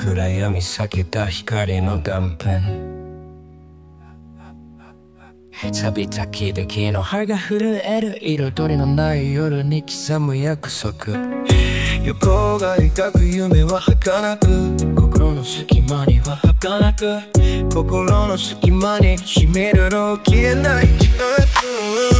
暗闇避けた光の断片、錆びた木で木の葉が震える、彩りのない夜に刻む約束。横が描く夢は儚く、心の隙間には儚く、心の隙間に秘めるの消えない